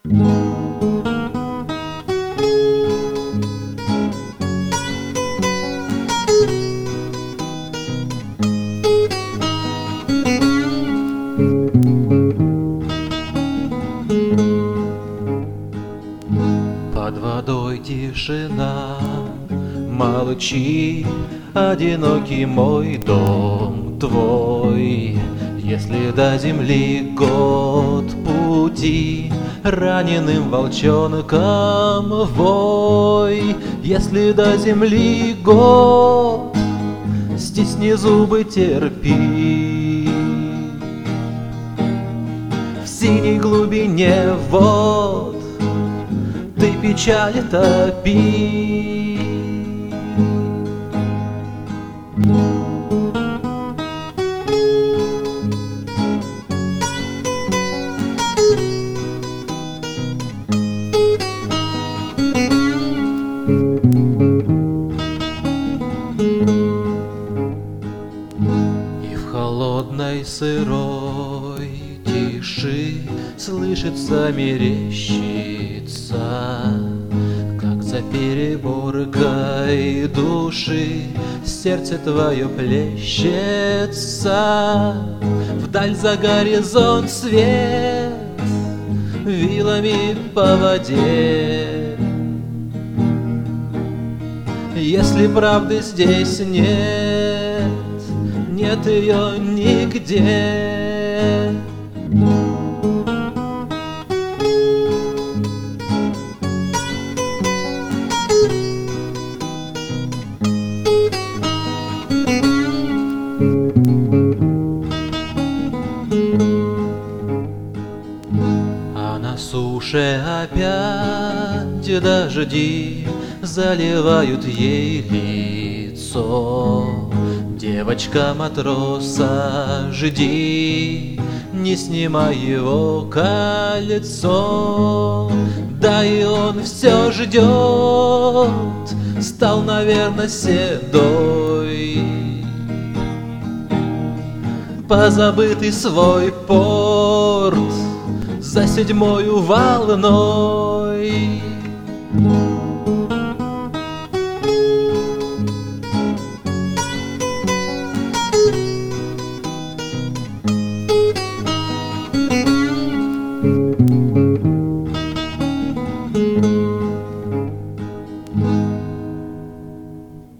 Под водой тишина, молчи, одинокий мой дом твой. Если до земли год пути, раненым волчонком вой. Если до земли год, стисни зубы, терпи. В синей глубине вод ты печаль топи. И в холодной сырой тиши слышится, мерещится, как за переборкой души сердце твое плещется. Вдаль за горизонт свет вилами по воде. Если правды здесь нет, нет ее нигде. А на суше опять дожди заливают ей лицо. Девочка матроса, жди, не снимай его кольцо. Да и он все ждет, стал, наверно, седой. Позабытый свой порт за седьмою волной.